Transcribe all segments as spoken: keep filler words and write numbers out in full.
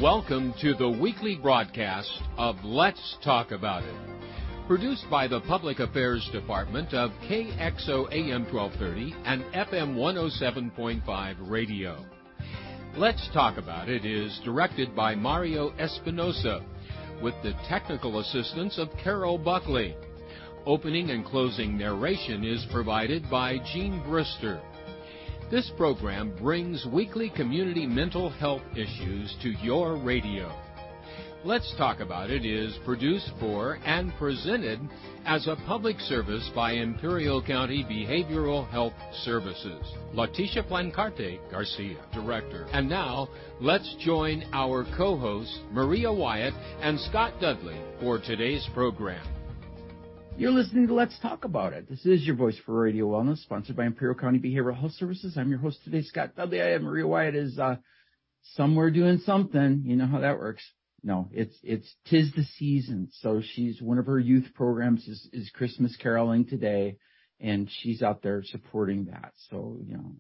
Welcome to the weekly broadcast of Let's Talk About It, produced by the Public Affairs Department of K X O A M twelve thirty and F M one oh seven point five radio. Let's Talk About It is directed by Mario Espinosa, with the technical assistance of Carol Buckley. Opening and closing narration is provided by Gene Brister. This program brings weekly community mental health issues to your radio. Let's Talk About It is produced for and presented as a public service by Imperial County Behavioral Health Services. Leticia Plancarte Garcia, Director. And now, let's join our co-hosts, Maria Wyatt and Scott Dudley, for today's program. You're listening to Let's Talk About It. This is your voice for Radio Wellness, sponsored by Imperial County Behavioral Health Services. I'm your host today, Scott Dudley. I have Maria Wyatt is uh, somewhere doing something. You know how that works. No, it's it's 'tis the season. So she's one of her youth programs is, is Christmas caroling today, and she's out there supporting that. So you know,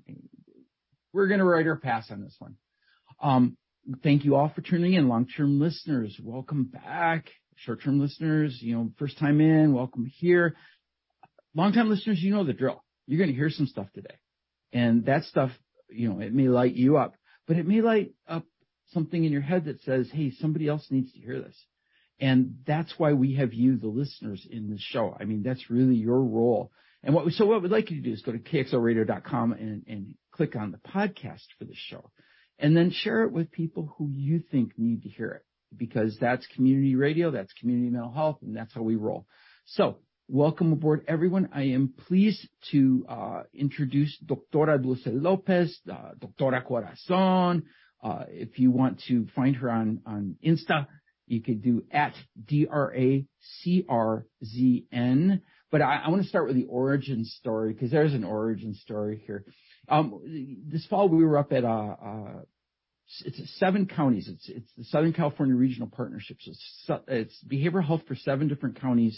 we're going to write her pass on this one. Um, thank you all for tuning in, long-term listeners. Welcome back. Short-term listeners, you know, first time in, welcome here. Long-time listeners, you know the drill. You're going to hear some stuff today. And that stuff, you know, it may light you up, but it may light up something in your head that says, hey, somebody else needs to hear this. And that's why we have you, the listeners, in this show. I mean, that's really your role. And what we, so what we'd like you to do is go to K X O radio dot com and, and click on the podcast for the show. And then share it with people who you think need to hear it. Because that's community radio, that's community mental health, and that's how we roll. So, welcome aboard, everyone. I am pleased to uh, introduce Doctora Dulce Lopez, uh, Doctora Corazon. Uh, if you want to find her on, on Insta, you could do at D R A C R Z N. But I, I want to start with the origin story, because there's an origin story here. Um, this fall, we were up at uh, uh It's seven counties. It's it's the Southern California Regional Partnership. So it's, it's behavioral health for seven different counties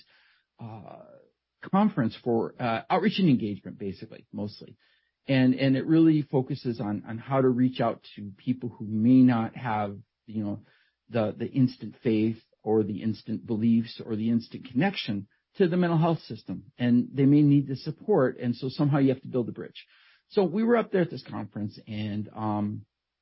uh, conference for uh, outreach and engagement, basically, mostly. And and it really focuses on on how to reach out to people who may not have, you know, the the instant faith or the instant beliefs or the instant connection to the mental health system. And they may need the support. And so somehow you have to build a bridge. So we were up there at this conference and um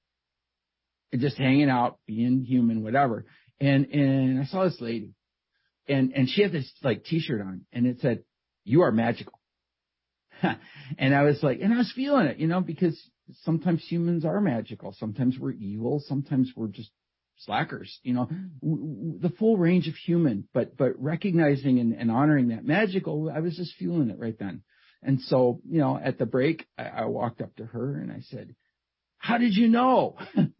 just hanging out, being human, whatever. And, and I saw this lady and, and she had this like t-shirt on and it said, "You are magical." And I was like, and I was feeling it, you know, because sometimes humans are magical. Sometimes we're evil. Sometimes we're just slackers, you know, the full range of human, but, but recognizing and, and honoring that magical, I was just feeling it right then. And so, you know, at the break, I, I walked up to her and I said, "How did you know?"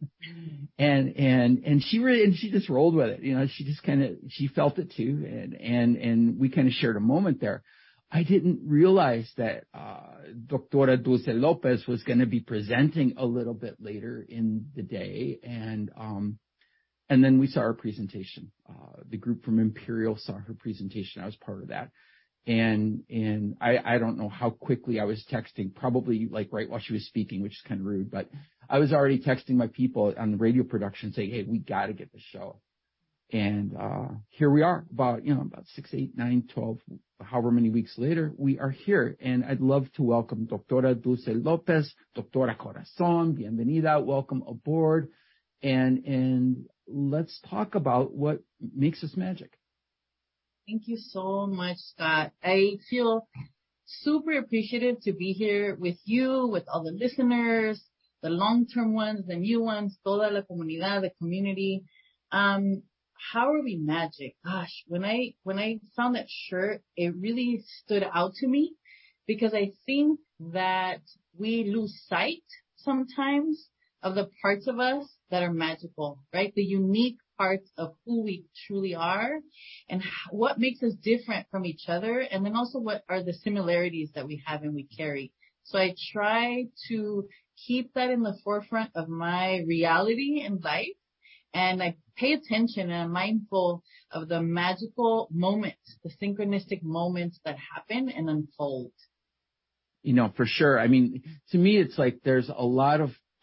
and and and she really and she just rolled with it. You know, she just kind of she felt it too, and and and we kind of shared a moment there. I didn't realize that uh, Doctora Dulce Lopez was going to be presenting a little bit later in the day, and um and then we saw her presentation. Uh, the group from Imperial saw her presentation. I was part of that. And, and I, I don't know how quickly I was texting, probably like right while she was speaking, which is kind of rude, but I was already texting my people on the radio production saying, "Hey, we got to get the show." And, uh, here we are about, you know, about six, eight, nine, twelve, however many weeks later, we are here. And I'd love to welcome Doctora Dulce Lopez, Doctora Corazon, bienvenida, welcome aboard. And, and let's talk about what makes us magic. Thank you so much, Scott. I feel super appreciative to be here with you, with all the listeners, the long-term ones, the new ones, toda la comunidad, the community. Um, how are we magic? Gosh, when I when I found that shirt, it really stood out to me because I think that we lose sight sometimes of the parts of us that are magical, right? The unique parts of who we truly are and what makes us different from each other. And then also what are the similarities that we have and we carry. So I try to keep that in the forefront of my reality in life. And I pay attention and I'm mindful of the magical moments, the synchronistic moments that happen and unfold. You know, for sure. I mean, to me, it's like there's a lot of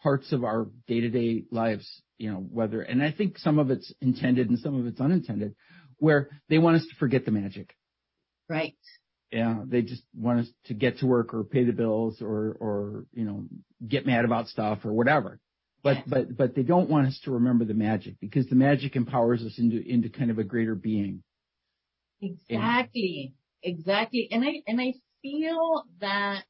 parts of our day-to-day lives, you know, whether, and I think some of it's intended and some of it's unintended, where they want us to forget the magic. Right. Yeah, they just want us to get to work or pay the bills or, or you know, get mad about stuff or whatever. But yes. but but they don't want us to remember the magic, because the magic empowers us into into kind of a greater being. Exactly, and, exactly. And I and I feel that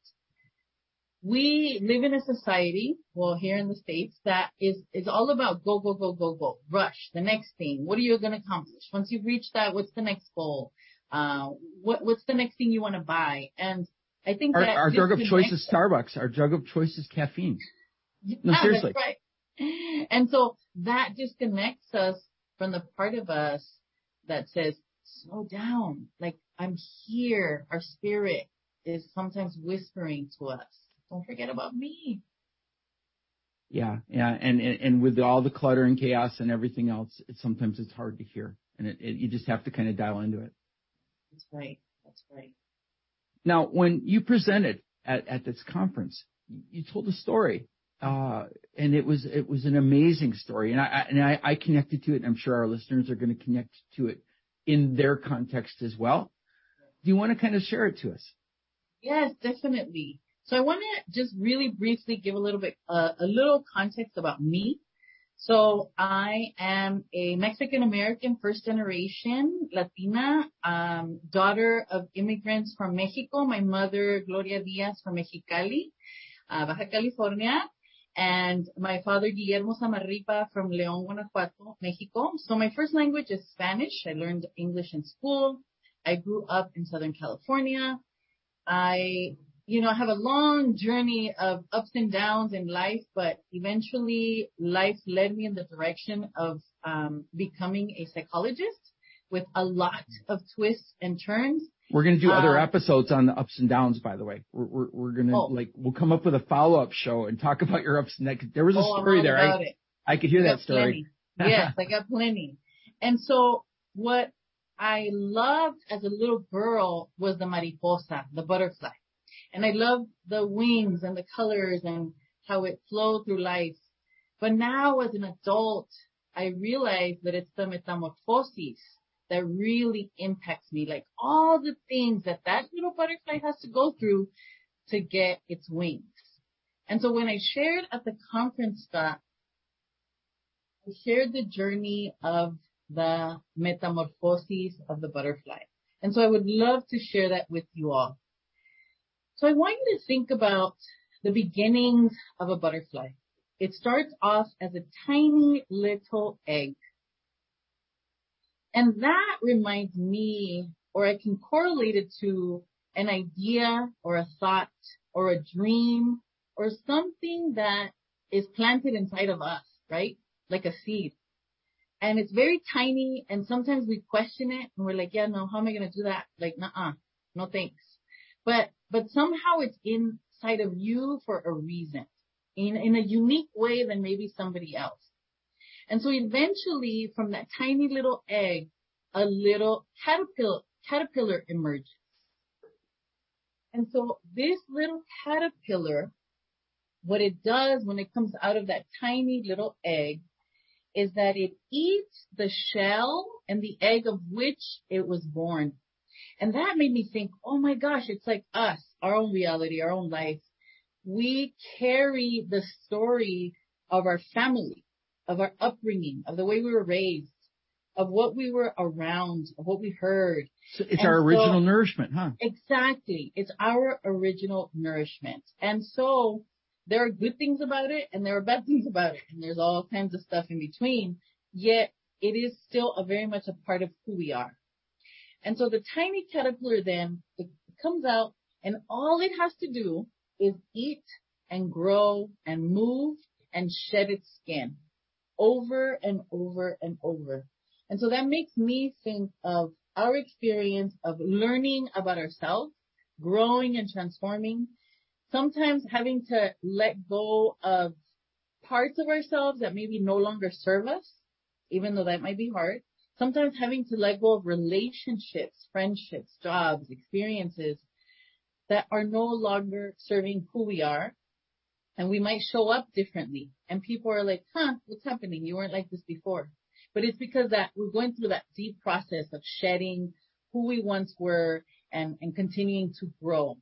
we live in a society, well, here in the States, that is is all about go go go go go, rush, the next thing. What are you going to accomplish once you've reached that? What's the next goal? Uh, what what's the next thing you want to buy? And I think our, that our drug of choice is Starbucks. Our drug of choice is caffeine. Yeah, no, seriously. That's right. And so that disconnects us from the part of us that says, slow down. Like, I'm here. Our spirit is sometimes whispering to us, don't forget about me. Yeah, yeah. And, and, and with all the clutter and chaos and everything else, it, sometimes it's hard to hear. And it, it, you just have to kind of dial into it. That's right. That's right. Now, when you presented at, at this conference, you told a story. Uh, and it was, it was an amazing story. And I, and I, I connected to it, and I'm sure our listeners are going to connect to it in their context as well. Do you want to kind of share it to us? Yes, definitely. So I want to just really briefly give a little bit, uh, a little context about me. So I am a Mexican American first generation Latina, um, daughter of immigrants from Mexico. My mother, Gloria Diaz, from Mexicali, uh, Baja California. And my father, Guillermo Samarripa, from León, Guanajuato, Mexico. So my first language is Spanish. I learned English in school. I grew up in Southern California. I, you know, have a long journey of ups and downs in life, but eventually life led me in the direction of um, becoming a psychologist with a lot of twists and turns. We're going to do other um, episodes on the ups and downs, by the way. We're, we're, we're going to, oh. like, we'll come up with a follow-up show and talk about your ups and downs. There was a oh, story there. I, it. I could hear I that story. Yes, I got plenty. And so what I loved as a little girl was the mariposa, the butterfly. And I loved the wings and the colors and how it flowed through life. But now as an adult, I realize that it's the metamorphosis that really impacts me, like all the things that that little butterfly has to go through to get its wings. And so when I shared at the conference, Scott, I shared the journey of the metamorphosis of the butterfly. And so I would love to share that with you all. So I want you to think about the beginnings of a butterfly. It starts off as a tiny little egg. And that reminds me, or I can correlate it to an idea or a thought or a dream or something that is planted inside of us, right? Like a seed. And it's very tiny, and sometimes we question it and we're like, yeah, no, how am I going to do that? Like, nuh-uh, no thanks. But, but somehow it's inside of you for a reason, in, in a unique way than maybe somebody else. And so eventually, from that tiny little egg, a little caterpillar, caterpillar emerges. And so this little caterpillar, what it does when it comes out of that tiny little egg is that it eats the shell and the egg of which it was born. And that made me think, oh my gosh, it's like us, our own reality, our own life. We carry the story of our family, of our upbringing, of the way we were raised, of what we were around, of what we heard. So it's and our original so, nourishment, huh? Exactly. It's our original nourishment. And so there are good things about it and there are bad things about it. And there's all kinds of stuff in between. Yet it is still a very much a part of who we are. And so the tiny caterpillar then it comes out, and all it has to do is eat and grow and move and shed its skin over and over and over. And so that makes me think of our experience of learning about ourselves, growing and transforming, sometimes having to let go of parts of ourselves that maybe no longer serve us, even though that might be hard. Sometimes having to let go of relationships, friendships, jobs, experiences that are no longer serving who we are. And we might show up differently. And people are like, huh, what's happening? You weren't like this before. But it's because that we're going through that deep process of shedding who we once were and, and continuing to grow.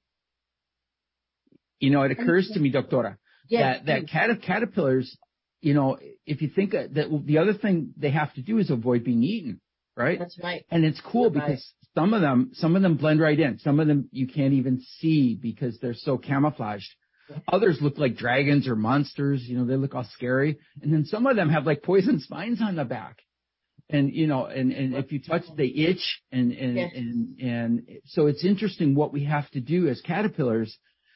You know, it occurs to me, Doctora, yes, that, that cat- caterpillars, you know, if you think that the other thing they have to do is avoid being eaten, right? That's right. And it's cool That's because right. some of them, some of them blend right in. Some of them you can't even see because they're so camouflaged. Others look like dragons or monsters. You know, they look all scary. And then some of them have like poison spines on the back. And, you know, and, and if you touch, they itch. And, and, yes. and, and so it's interesting what we have to do as caterpillars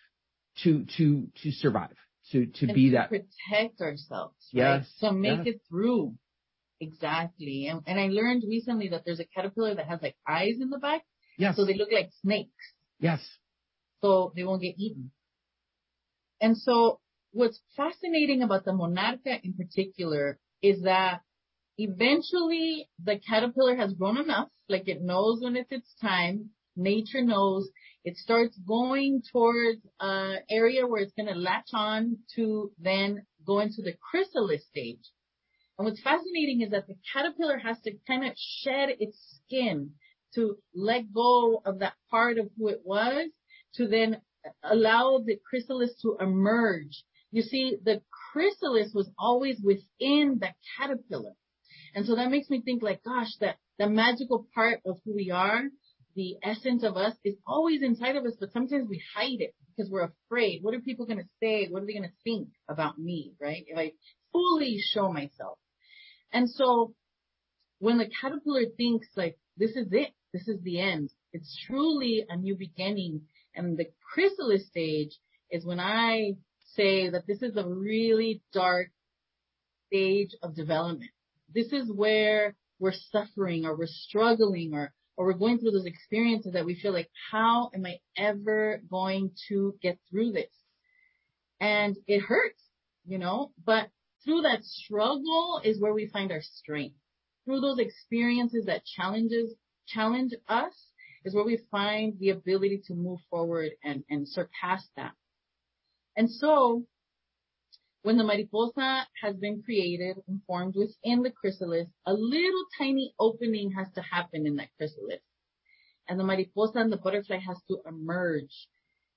to, to, to survive, to, to and be to that. protect ourselves. Right? Yes. To make yes. it through. Exactly. And, and I learned recently that there's a caterpillar that has like eyes in the back. Yes. So they look like snakes. Yes. So they won't get eaten. And so what's fascinating about the monarca in particular is that eventually the caterpillar has grown enough, like it knows when it's its time, nature knows, it starts going towards an area where it's going to latch on to then go into the chrysalis stage. And what's fascinating is that the caterpillar has to kind of shed its skin to let go of that part of who it was to then allow the chrysalis to emerge. You see, the chrysalis was always within the caterpillar. And so that makes me think like, gosh, that the magical part of who we are, the essence of us is always inside of us, but sometimes we hide it because we're afraid. What are people going to say? What are they going to think about me, right? If I fully show myself. And so when the caterpillar thinks like, this is it, this is the end, it's truly a new beginning. And the chrysalis stage is when I say that this is a really dark stage of development. This is where we're suffering or we're struggling or, or we're going through those experiences that we feel like, how am I ever going to get through this? And it hurts, you know, but through that struggle is where we find our strength. Through those experiences that challenges, challenge us is where we find the ability to move forward and, and surpass that. And so when the mariposa has been created and formed within the chrysalis, a little tiny opening has to happen in that chrysalis. And the mariposa and the butterfly has to emerge.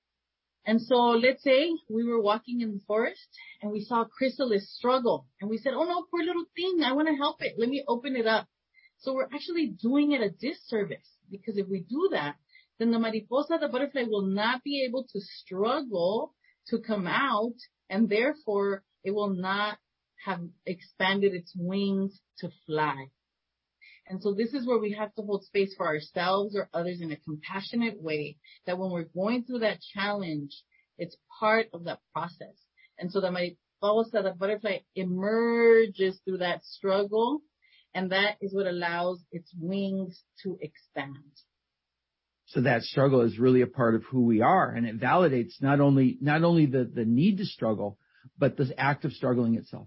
And so let's say we were walking in the forest and we saw a chrysalis struggle. And we said, oh no, poor little thing, I want to help it. Let me open it up. So we're actually doing it a disservice. Because if we do that, then the mariposa, the butterfly, will not be able to struggle to come out, and therefore it will not have expanded its wings to fly. And so this is where we have to hold space for ourselves or others in a compassionate way, that when we're going through that challenge, it's part of that process. And so the mariposa, the butterfly, emerges through that struggle. And that is what allows its wings to expand. So that struggle is really a part of who we are. And it validates not only, not only the, the need to struggle, but the act of struggling itself.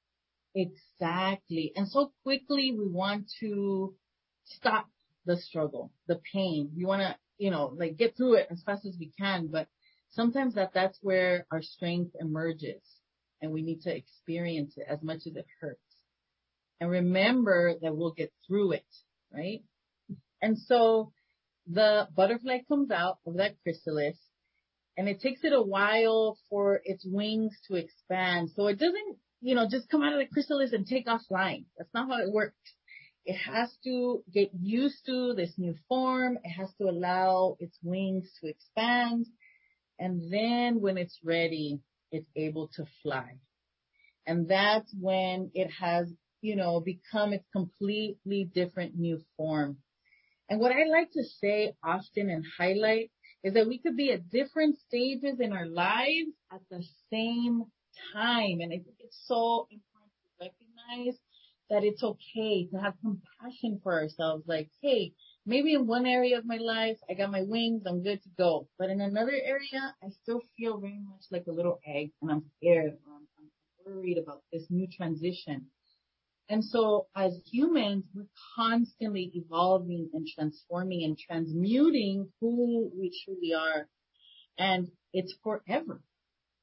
Exactly. And so quickly we want to stop the struggle, the pain. We want to, you know, like get through it as fast as we can. But sometimes that that's where our strength emerges. And we need to experience it as much as it hurts. And remember that we'll get through it, right? And so the butterfly comes out of that chrysalis, and it takes it a while for its wings to expand. So it doesn't, you know, just come out of the chrysalis and take off flying. That's not how it works. It has to get used to this new form. It has to allow its wings to expand. And then when it's ready, it's able to fly. And that's when it has, you know, become its completely different new form. And what I like to say often and highlight is that we could be at different stages in our lives at the same time. And I think it's so important to recognize that it's okay to have compassion for ourselves. Like, hey, maybe in one area of my life, I got my wings, I'm good to go. But in another area, I still feel very much like a little egg, and I'm scared, or I'm, I'm worried about this new transition. And so as humans, we're constantly evolving and transforming and transmuting who we truly are. And it's forever.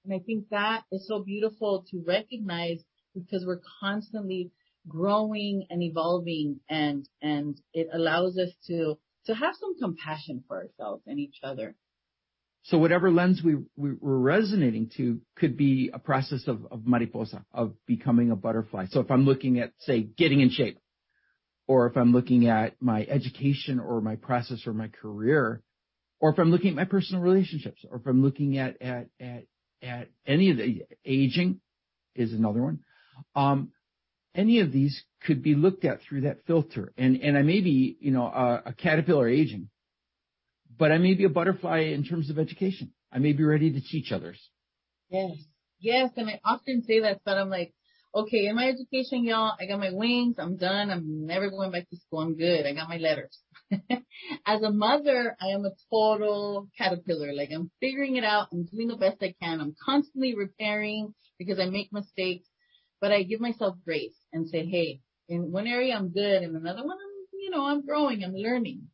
And I think that is so beautiful to recognize because we're constantly growing and evolving, and, and it allows us to, to have some compassion for ourselves and each other. So whatever lens we, we we're resonating to could be a process of, of mariposa, of becoming a butterfly. So if I'm looking at, say, getting in shape, or if I'm looking at my education or my process or my career, or if I'm looking at my personal relationships, or if I'm looking at, at, at, at any of the aging is another one. Um, any of these could be looked at through that filter. And, and I may be, you know, a, a caterpillar aging, but I may be a butterfly in terms of education. I may be ready to teach others. Yes. Yes. And I often say that, but I'm like, okay, in my education, y'all, I got my wings. I'm done. I'm never going back to school. I'm good. I got my letters. As a mother, I am a total caterpillar. Like, I'm figuring it out. I'm doing the best I can. I'm constantly repairing because I make mistakes, but I give myself grace and say, hey, in one area, I'm good. In another one, I'm, you know, I'm growing. I'm learning.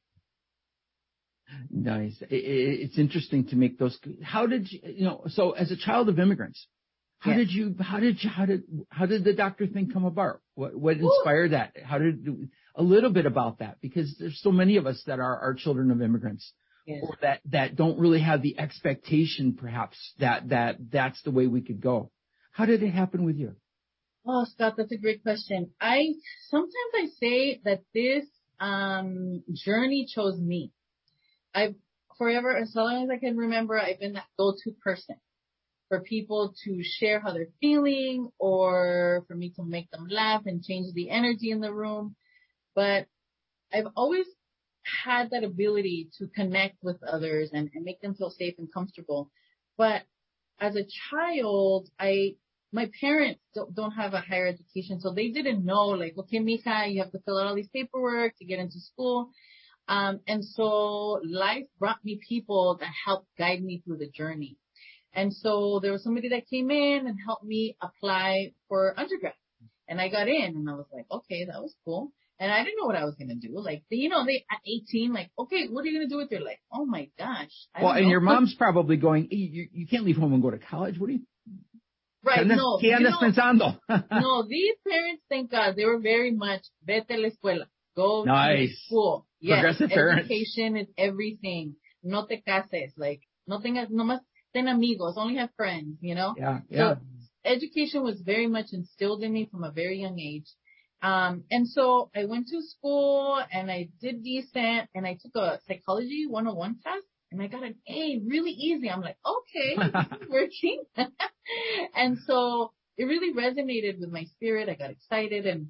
Nice. It's interesting to make those. How did you, you know, so as a child of immigrants, how yes. did you, how did you, how did, how did the doctor thing come about? What, what inspired Ooh. that? How did, a little bit about that, because there's so many of us that are, are children of immigrants yes. or that, that don't really have the expectation perhaps that, that that's the way we could go. How did it happen with you? Oh, Scott, that's a great question. I, sometimes I say that this, um, journey chose me. I've forever, as long as I can remember, I've been that go-to person for people to share how they're feeling or for me to make them laugh and change the energy in the room. But I've always had that ability to connect with others and, and make them feel safe and comfortable. But as a child, I, my parents don't, don't have a higher education, so they didn't know, like, okay, mija, you have to fill out all these paperwork to get into school. Um, and so life brought me people that helped guide me through the journey. And so there was somebody that came in and helped me apply for undergrad. And I got in and I was like, okay, that was cool. And I didn't know what I was going to do. Like, you know, they at eighteen, like, okay, what are you going to do with your life? Oh my gosh. I well, and know. your mom's probably going, hey, you, you can't leave home and go to college. What are you? Right. No, ¿Qué andas pensando? No, these parents, thank God, they were very much, vete a la escuela. Go nice. to school. Yes, progressive parents. Education is everything. No te cases. Like, no tengas, no más ten amigos. Only have friends, you know? Yeah, yeah. So education was very much instilled in me from a very young age. Um, and so I went to school and I did decent and I took a psychology one oh one test and I got an A really easy. I'm like, okay, this is working. And so it really resonated with my spirit. I got excited and,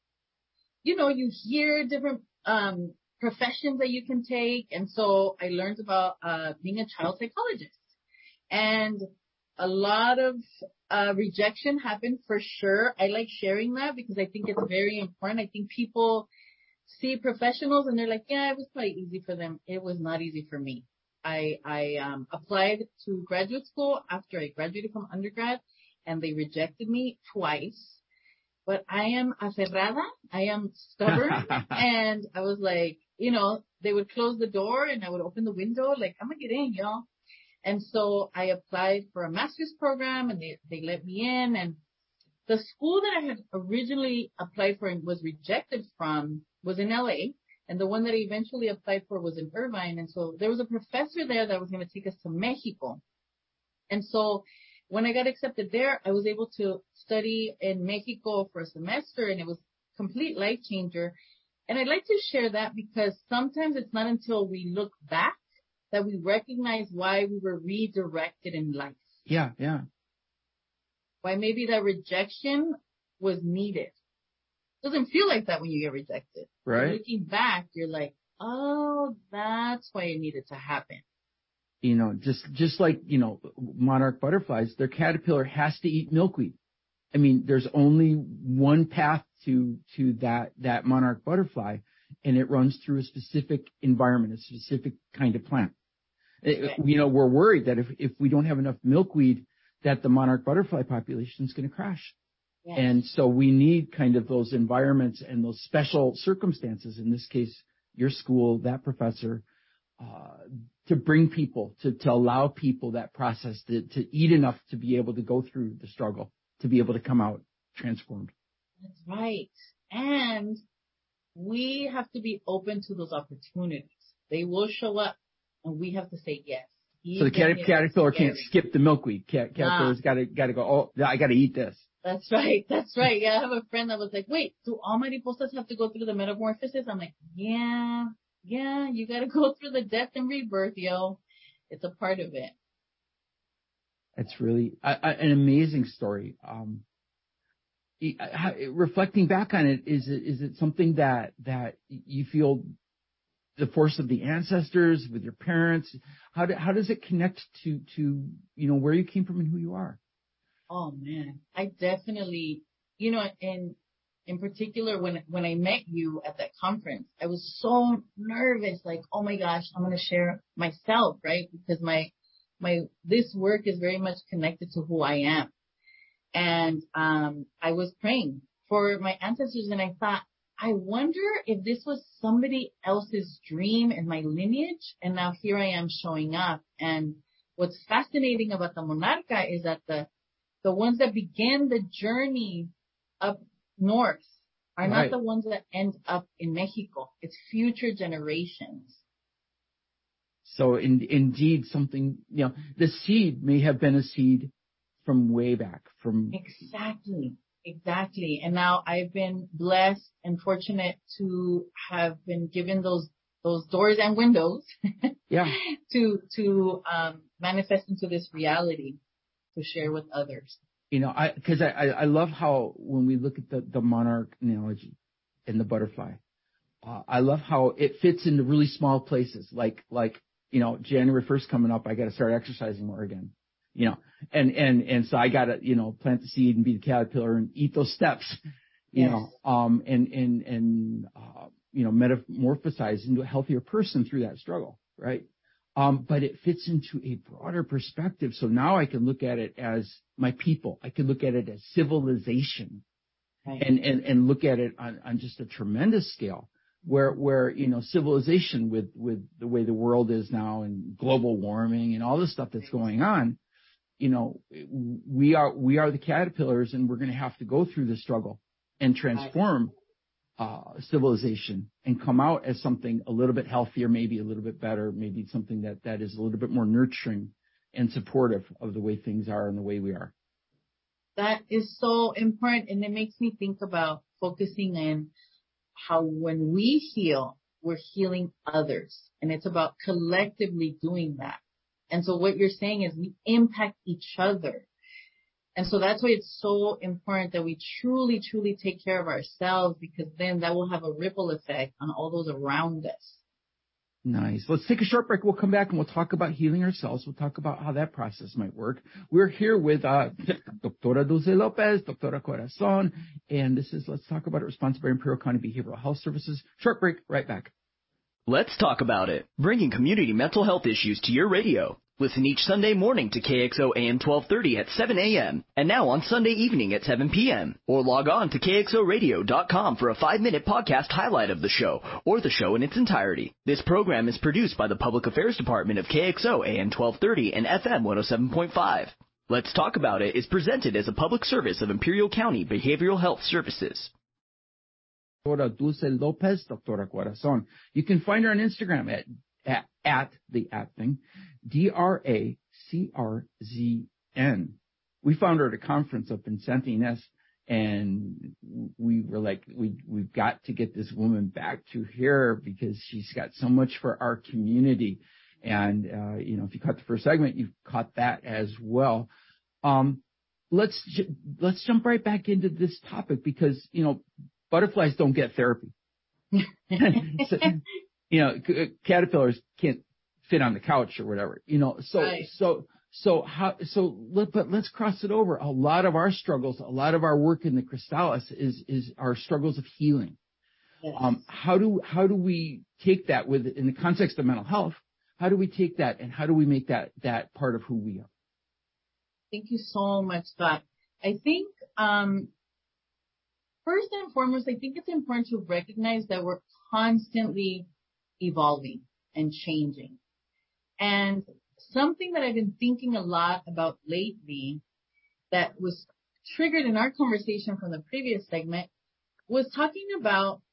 you know, you hear different, um, professions that you can take. And so I learned about, uh, being a child psychologist, and a lot of, uh, rejection happened for sure. I like sharing that because I think it's very important. I think people see professionals and they're like, yeah, it was probably easy for them. It was not easy for me. I, I, um, applied to graduate school after I graduated from undergrad and they rejected me twice. But I am aferrada. I am stubborn. And I was like, you know, they would close the door and I would open the window. Like, I'm going to get in, y'all. And so I applied for a master's program and they, they let me in. And the school that I had originally applied for and was rejected from was in L A. And the one that I eventually applied for was in Irvine. And so there was a professor there that was going to take us to Mexico. And so when I got accepted there, I was able to study in Mexico for a semester, and it was a complete life changer. And I'd like to share that because sometimes it's not until we look back that we recognize why we were redirected in life. Yeah, yeah. Why maybe that rejection was needed. It doesn't feel like that when you get rejected. Right. But looking back, you're like, oh, that's why it needed to happen. You know, just, just like, you know, monarch butterflies, their caterpillar has to eat milkweed. I mean, there's only one path to, to that, that monarch butterfly, and it runs through a specific environment, a specific kind of plant. Okay. It, you know, we're worried that if, if we don't have enough milkweed, that the monarch butterfly population is going to crash. Yes. And so we need kind of those environments and those special circumstances. In this case, your school, that professor, uh, to bring people, to, to allow people that process to, to eat enough to be able to go through the struggle, to be able to come out transformed. That's right. And we have to be open to those opportunities. They will show up, and we have to say yes. So the cat- caterpillar can't skip the milkweed. Cat- caterpillar's got to got to go, oh, I got to eat this. That's right. That's right. Yeah, I have a friend that was like, wait, do all mariposas have to go through the metamorphosis? I'm like, yeah, yeah, you got to go through the death and rebirth, yo. It's a part of it. It's really I, I, an amazing story. Um, how, reflecting back on it, is it is it something that that you feel the force of the ancestors with your parents? How do, how does it connect to to you know where you came from and who you are? Oh man, I definitely, you know, in in particular when when I met you at that conference, I was so nervous, like, oh my gosh, I'm gonna share myself, right? Because my my this work is very much connected to who I am, and um, I was praying for my ancestors, and I thought, I wonder if this was somebody else's dream in my lineage, and now here I am showing up. And what's fascinating about the Monarca is that the the ones that began the journey up north are Right. not the ones that end up in Mexico. It's future generations. So in, indeed, something, you know, the seed may have been a seed from way back, from Exactly. Exactly. And now I've been blessed and fortunate to have been given those those doors and windows yeah. to to um, manifest into this reality to share with others. You know, I because I, I I love how when we look at the the monarch analogy and the butterfly, uh, I love how it fits into really small places, like like you know January first coming up, I got to start exercising more again. You know, and, and, and so I gotta, you know, plant the seed and be the caterpillar and eat those steps, you Yes. know, um, and, and, and, uh, you know, metamorphosize into a healthier person through that struggle, right? Um, but it fits into a broader perspective. So now I can look at it as my people. I can look at it as civilization, Right. and, and, and look at it on, on just a tremendous scale. Where, where, you know, civilization with, with the way the world is now and global warming and all this stuff that's going on, you know, we are we are the caterpillars, and we're going to have to go through the struggle and transform uh, civilization and come out as something a little bit healthier, maybe a little bit better, maybe something that, that is a little bit more nurturing and supportive of the way things are and the way we are. That is so important, and it makes me think about focusing in how when we heal, we're healing others, and it's about collectively doing that. And so what you're saying is we impact each other. And so that's why it's so important that we truly, truly take care of ourselves, because then that will have a ripple effect on all those around us. Nice. Let's take a short break. We'll come back and we'll talk about healing ourselves. We'll talk about how that process might work. We're here with uh, Doctora Dulce Lopez, Doctora Corazon, and this is Let's Talk About It, sponsored by Imperial County Behavioral Health Services. Short break, right back. Let's Talk About It, bringing community mental health issues to your radio. Listen each Sunday morning to K X O A M twelve thirty at seven a.m. and now on Sunday evening at seven p.m. Or log on to K X O radio dot com for a five-minute podcast highlight of the show or the show in its entirety. This program is produced by the Public Affairs Department of K X O A M twelve thirty and F M one oh seven point five. Let's Talk About It is presented as a public service of Imperial County Behavioral Health Services. Doctora Dulce Lopez, Doctora Corazon. You can find her on Instagram at at, at the at thing, D R A C R Z N. We found her at a conference up in Santa Ynez, and we were like, we, we've got to get this woman back to here because she's got so much for our community. And, uh, you know, if you caught the first segment, you've caught that as well. Um, let's, let's jump right back into this topic because, you know, butterflies don't get therapy. so, you know, caterpillars can't fit on the couch or whatever, you know, so, right. so, so how, so let, but let's cross it over. A lot of our struggles, a lot of our work in the Crystalis is, is our struggles of healing. Yes. Um, how do, how do we take that with, in the context of mental health? How do we take that and how do we make that, that part of who we are? Thank you so much, Scott. I think, um, first and foremost, I think it's important to recognize that we're constantly evolving and changing. And something that I've been thinking a lot about lately that was triggered in our conversation from the previous segment was talking about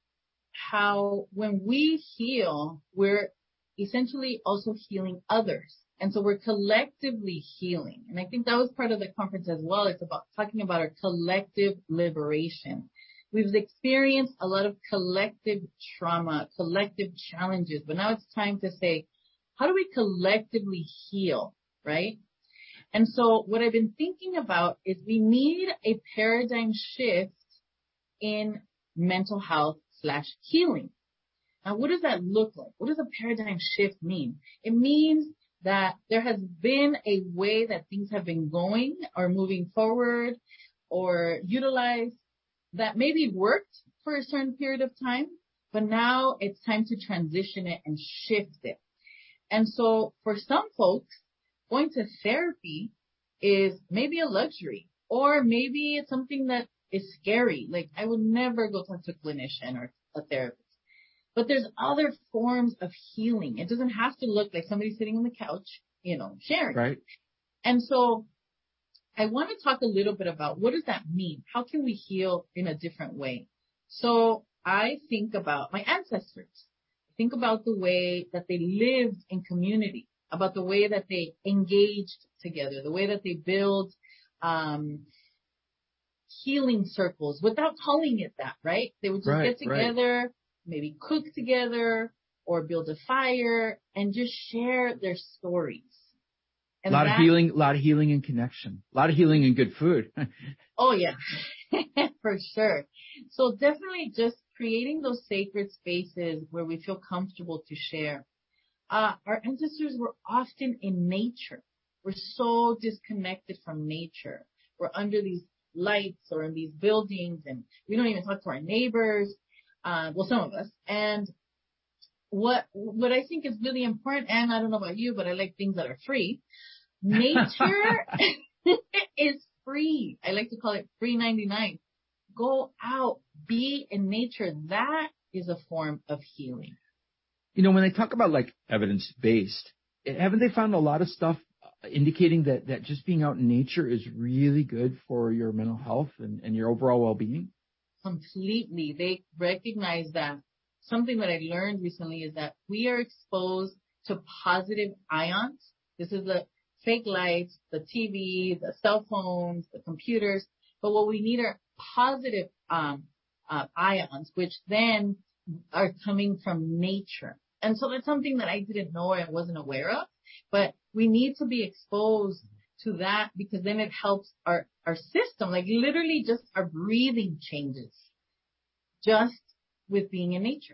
how when we heal, we're essentially also healing others. And so we're collectively healing. And I think that was part of the conference as well. It's about talking about our collective liberation. We've experienced a lot of collective trauma, collective challenges, but now it's time to say, how do we collectively heal, right? And so what I've been thinking about is we need a paradigm shift in mental health slash healing. Now, what does that look like? What does a paradigm shift mean? It means that there has been a way that things have been going or moving forward or utilized that maybe worked for a certain period of time, but now it's time to transition it and shift it. And so for some folks, going to therapy is maybe a luxury, or maybe it's something that is scary. Like, I would never go talk to a clinician or a therapist. But there's other forms of healing. It doesn't have to look like somebody sitting on the couch, you know, sharing. Right. And so I want to talk a little bit about what does that mean? How can we heal in a different way? So I think about my ancestors. I think about the way that they lived in community, about the way that they engaged together, the way that they built um, healing circles without calling it that, right? They would just right, get together, right. maybe cook together or build a fire and just share their stories. And a lot that, of healing, a lot of healing and connection, a lot of healing and good food. Oh yeah, for sure. So definitely just creating those sacred spaces where we feel comfortable to share. Uh, our ancestors were often in nature. We're so disconnected from nature. We're under these lights or in these buildings, and we don't even talk to our neighbors. Uh, well, some of us. And what what I think is really important, and I don't know about you, but I like things that are free. Nature is free. I like to call it free ninety-nine. Go out, be in nature. That is a form of healing. You know, when they talk about like evidence-based, haven't they found a lot of stuff indicating that, that just being out in nature is really good for your mental health and, and your overall well-being? Completely. They recognize that. Something that I learned recently is that we are exposed to positive ions. This is the fake lights, the T V, the cell phones, the computers. But what we need are positive um, uh, ions, which then are coming from nature. And so that's something that I didn't know or I wasn't aware of. But we need to be exposed to that because then it helps our, our system, like literally just our breathing changes just with being in nature.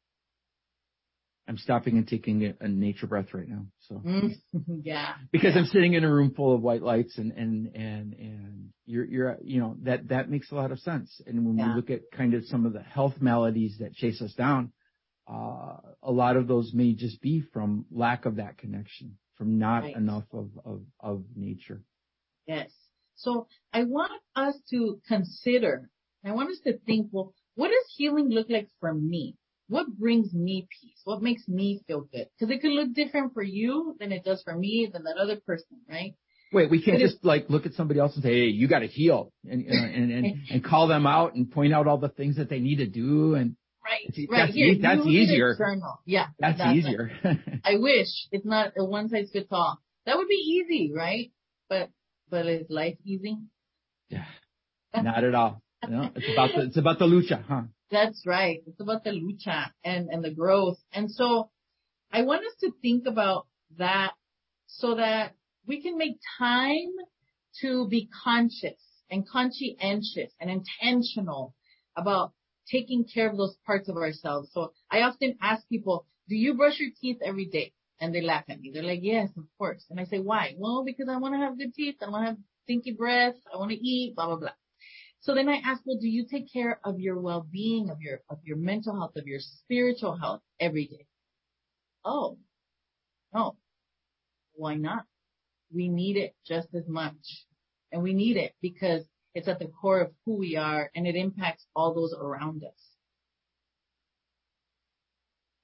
I'm stopping and taking a, a nature breath right now. So yeah, because yeah. I'm sitting in a room full of white lights and, and, and, and you're, you're, you know, that, that makes a lot of sense. And when yeah. we look at kind of some of the health maladies that chase us down, uh, a lot of those may just be from lack of that connection, from not right. enough of, of, of nature. Yes. So I want us to consider, I want us to think, well, what does healing look like for me? What brings me peace? What makes me feel good? Because it could look different for you than it does for me, than that other person, right? Wait, we can't but just like look at somebody else and say, hey, you got to heal and, you know, and, and, and call them out and point out all the things that they need to do. And right, that's, right. That's, Here, e- that's you easier. Need a journal. Yeah. That's, that's easier. I wish it's not a one size fits all. That would be easy, right? But, but is life easy? Yeah. Not at all. No, it's about the, it's about the lucha, huh? That's right. It's about the lucha and, and the growth. And so I want us to think about that so that we can make time to be conscious and conscientious and intentional about taking care of those parts of ourselves. So I often ask people, do you brush your teeth every day? And they laugh at me. They're like, yes, of course. And I say, why? Well, because I want to have good teeth. I want to have stinky breath. I want to eat, blah, blah, blah. So then I ask, well, do you take care of your well-being, of your, of your mental health, of your spiritual health every day? Oh, no. Why not? We need it just as much. And we need it because it's at the core of who we are and it impacts all those around us.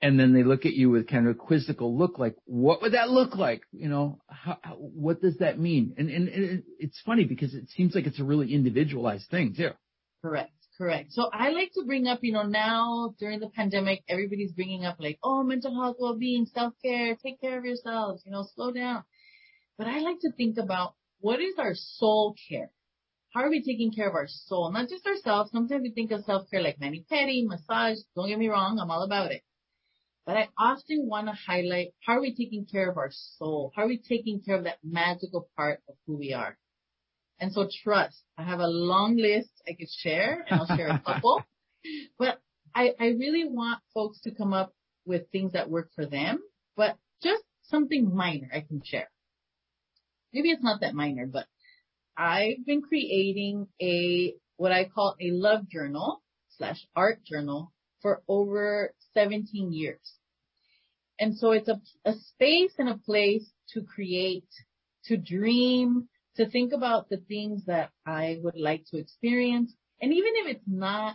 and then they look at you with kind of a quizzical look, like, what would that look like? You know, how, how, what does that mean? And, and, and it's funny because it seems like it's a really individualized thing too. Correct. Correct. So I like to bring up, you know, now during the pandemic, everybody's bringing up like, oh, mental health, well-being, self-care, take care of yourselves, you know, slow down. But I like to think about what is our soul care? How are we taking care of our soul? Not just ourselves. Sometimes we think of self-care like mani-pedi, massage. Don't get me wrong. I'm all about it. But I often want to highlight, how are we taking care of our soul? How are we taking care of that magical part of who we are? And so trust, I have a long list I could share, and I'll share a couple. But I, I really want folks to come up with things that work for them, but just something minor I can share. Maybe it's not that minor, but I've been creating a, what I call a love journal slash art journal for over seventeen years. And so it's a, a space and a place to create, to dream, to think about the things that I would like to experience. And even if it's not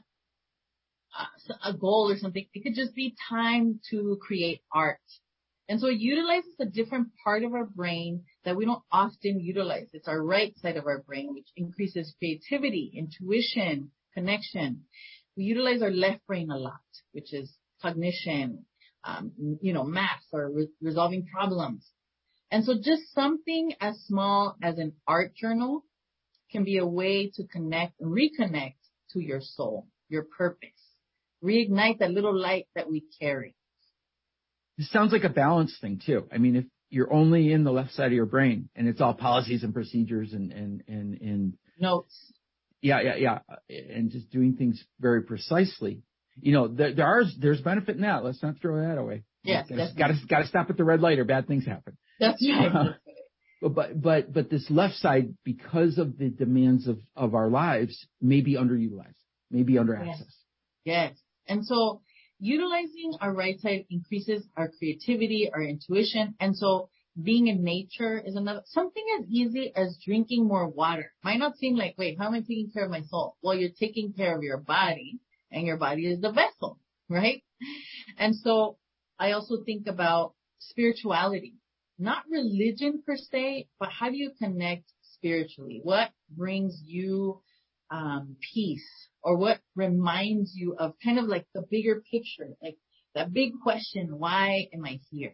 a goal or something, it could just be time to create art. And so it utilizes a different part of our brain that we don't often utilize. It's our right side of our brain, which increases creativity, intuition, connection. We utilize our left brain a lot, which is cognition, um, you know, math or re- resolving problems. And so just something as small as an art journal can be a way to connect and reconnect to your soul, your purpose, reignite that little light that we carry. It sounds like a balance thing too. I mean, if you're only in the left side of your brain and it's all policies and procedures and, and, and, and notes. Yeah, yeah, yeah. And just doing things very precisely. You know, there, there are, there's benefit in that. Let's not throw that away. Yes, gotta, gotta, gotta stop at the red light or bad things happen. That's right. Uh, but, but, but this left side, because of the demands of, of our lives, may be underutilized, may be under Yes. access. Yes. And so utilizing our right side increases our creativity, our intuition. And so being in nature is another, something as easy as drinking more water. Might not seem like, wait, how am I taking care of my soul? Well, you're taking care of your body, and your body is the vessel, right? And so I also think about spirituality, not religion per se, but how do you connect spiritually? What brings you um, peace, or what reminds you of kind of like the bigger picture, like that big question, why am I here?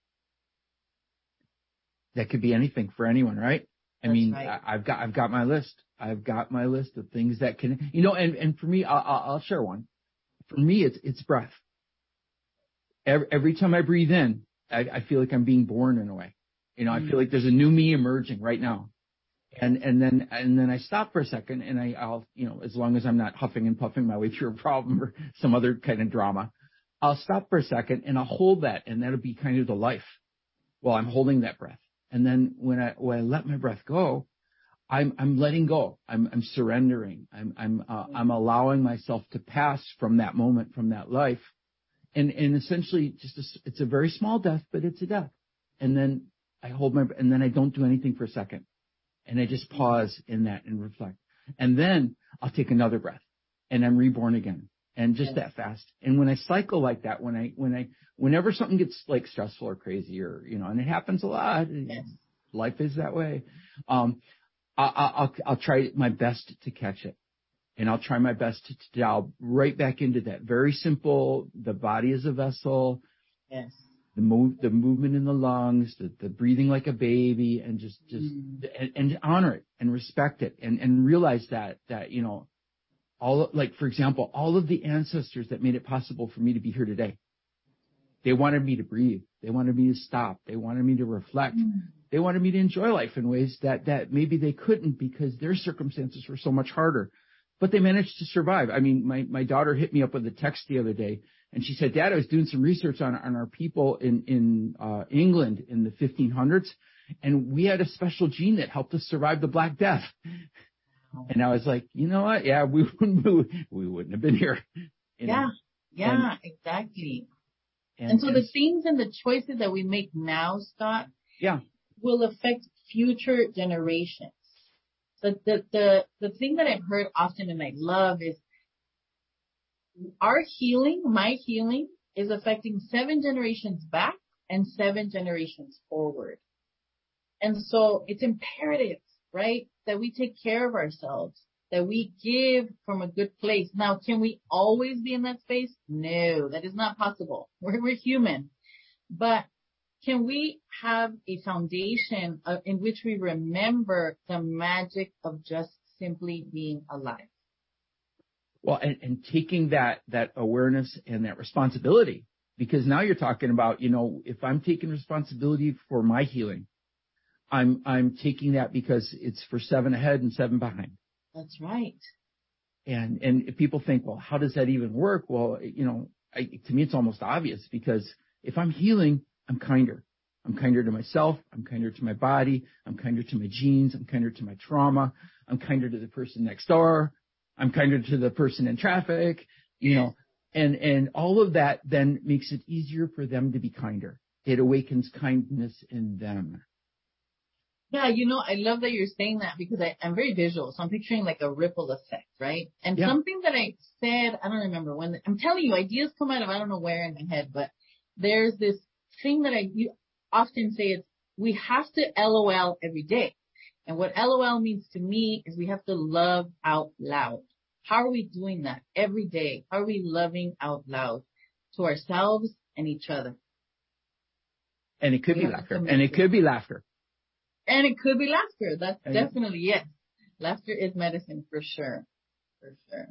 That could be anything for anyone, right? I That's mean, right. I, I've got, I've got my list. I've got my list of things that can, you know, and, and for me, I'll, I'll I'll share one. For me, it's, it's breath. Every, every time I breathe in, I, I feel like I'm being born in a way. You know, mm-hmm. I feel like there's a new me emerging right now. And, and then, and then I stop for a second and I, I'll, you know, as long as I'm not huffing and puffing my way through a problem or some other kind of drama, I'll stop for a second and I'll hold that, and that'll be kind of the life while I'm holding that breath. And then when I, when I let my breath go, I'm, I'm letting go. I'm, I'm surrendering. I'm, I'm, uh, I'm allowing myself to pass from that moment, from that life. And, and essentially just, a, it's a very small death, but it's a death. And then I hold my, and then I don't do anything for a second. And I just pause in that and reflect. And then I'll take another breath and I'm reborn again. And just that fast. And when I cycle like that, when I, when I, whenever something gets like stressful or crazy or, you know, and it happens a lot, yes. Life is that way. Um, I, I'll, I'll try my best to catch it, and I'll try my best to, to dial right back into that. Very simple. The body is a vessel. Yes. The move, the movement in the lungs, the, the breathing like a baby, and just, just, mm. and, and honor it and respect it, and, and realize that, that, you know, all, like, for example, all of the ancestors that made it possible for me to be here today, they wanted me to breathe. They wanted me to stop. They wanted me to reflect. Mm. They wanted me to enjoy life in ways that, that maybe they couldn't because their circumstances were so much harder, but they managed to survive. I mean, my, my daughter hit me up with a text the other day, and she said, Dad, I was doing some research on, on our people in, in, uh, England in the fifteen hundreds, and we had a special gene that helped us survive the Black Death. And I was like, you know what? Yeah, we wouldn't, we wouldn't have been here. You know? Yeah. Yeah, and, exactly. And, and so and, the things and the choices that we make now, Scott, yeah, will affect future generations. So the, the, the thing that I've heard often and I love is our healing, my healing is affecting seven generations back and seven generations forward. And so it's imperative, right, that we take care of ourselves, that we give from a good place. Now, can we always be in that space? No, that is not possible. We're, we're human. But can we have a foundation uh, in which we remember the magic of just simply being alive? Well, and, and taking that, that awareness and that responsibility, because now you're talking about, you know, if I'm taking responsibility for my healing, I'm, I'm taking that because it's for seven ahead and seven behind. That's right. And, and if people think, well, how does that even work? Well, you know, I, to me, it's almost obvious, because if I'm healing, I'm kinder. I'm kinder to myself. I'm kinder to my body. I'm kinder to my genes. I'm kinder to my trauma. I'm kinder to the person next door. I'm kinder to the person in traffic, you know, and, and all of that then makes it easier for them to be kinder. It awakens kindness in them. Yeah, you know, I love that you're saying that, because I, I'm very visual. So I'm picturing like a ripple effect, right? And yeah. Something that I said, I don't remember when, I'm telling you, ideas come out of I don't know where in my head, but there's this thing that I you often say is we have to LOL every day. And what LOL means to me is we have to love out loud. How are we doing that every day? How are we loving out loud to ourselves and each other? And it could we be laughter. And it could be laughter. And it could be laughter. That's and definitely, yes. Laughter is medicine for sure. For sure.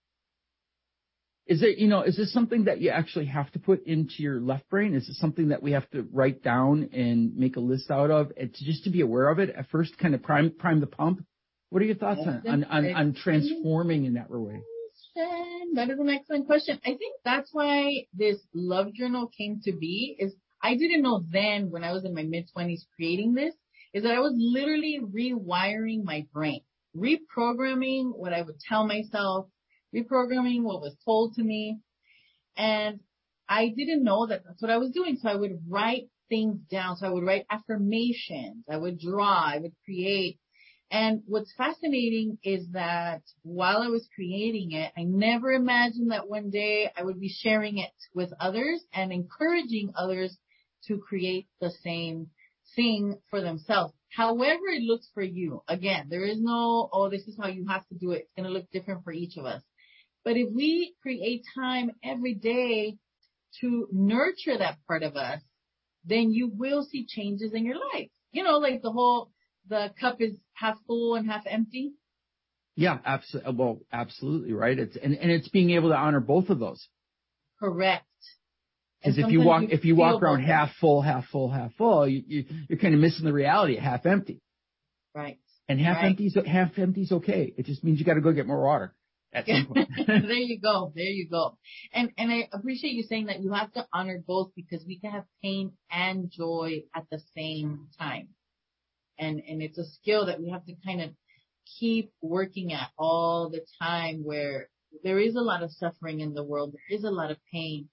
Is it, you know, is this something that you actually have to put into your left brain? Is it something that we have to write down and make a list out of, and to, just to be aware of it at first, kind of prime, prime the pump? What are your thoughts on, on, on, on transforming in that way? That is an excellent question. I think that's why this love journal came to be. Is I didn't know then, when I was in my mid twenties creating this, is that I was literally rewiring my brain, reprogramming what I would tell myself, reprogramming what was told to me. And I didn't know that that's what I was doing. So I would write things down. So I would write affirmations. I would draw. I would create. And what's fascinating is that while I was creating it, I never imagined that one day I would be sharing it with others and encouraging others to create the same thing for themselves. However it looks for you. Again, there is no, oh, this is how you have to do it. It's going to look different for each of us. But if we create time every day to nurture that part of us, then you will see changes in your life. You know, like the whole, the cup is half full and half empty. Yeah, absolutely. Well, absolutely, right. It's and, and it's being able to honor both of those. Correct. Because if you walk you if you walk around half full, half full, half full, you, you you're kind of missing the reality of half empty. Right. And half right. empty's half empty's okay. It just means you got to go get more water at some point. There you go. There you go. And and I appreciate you saying that you have to honor both, because we can have pain and joy at the same time. And and it's a skill that we have to kind of keep working at all the time, where there is a lot of suffering in the world. There is a lot of pain.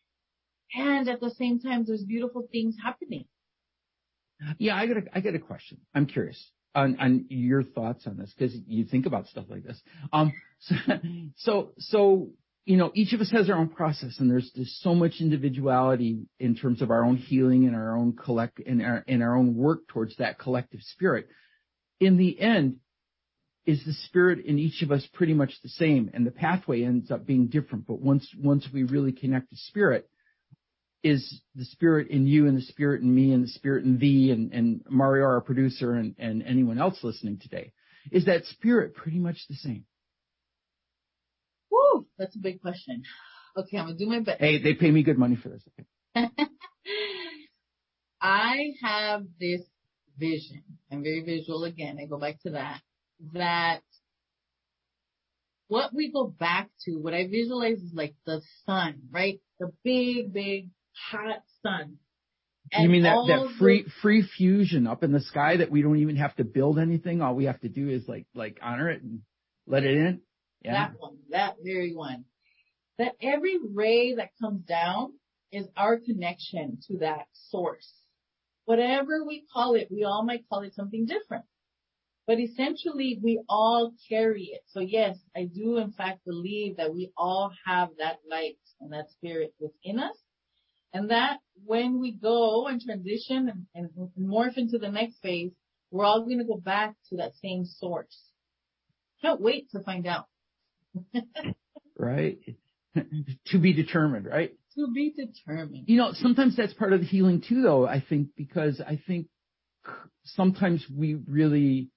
And at the same time, there's beautiful things happening. Yeah, I got a, I got a question. I'm curious on, on your thoughts on this, because you think about stuff like this. Um, so, so, so, you know, each of us has our own process, and there's there's so much individuality in terms of our own healing and our own collect in our in our own work towards that collective spirit. In the end, is the spirit in each of us pretty much the same, and the pathway ends up being different. But once once we really connect to spirit, is the spirit in you and the spirit in me and the spirit in thee and, and Mario, our producer, and, and anyone else listening today, is that spirit pretty much the same? Woo, that's a big question. Okay, I'm going to do my best. Hey, they pay me good money for this. Okay. I have this vision. I'm very visual again. I go back to that. That what we go back to, what I visualize is like the sun, right? The big, big, hot sun. And you mean that, that free the, free fusion up in the sky that we don't even have to build anything? All we have to do is like like honor it and let it in? Yeah. That one, that very one. That every ray that comes down is our connection to that source. Whatever we call it, we all might call it something different. But essentially, we all carry it. So yes, I do in fact believe that we all have that light and that spirit within us. And that when we go and transition and, and morph into the next phase, we're all going to go back to that same source. Can't wait to find out. Right? To be determined, right? To be determined. You know, sometimes that's part of the healing too, though, I think, because I think sometimes we really,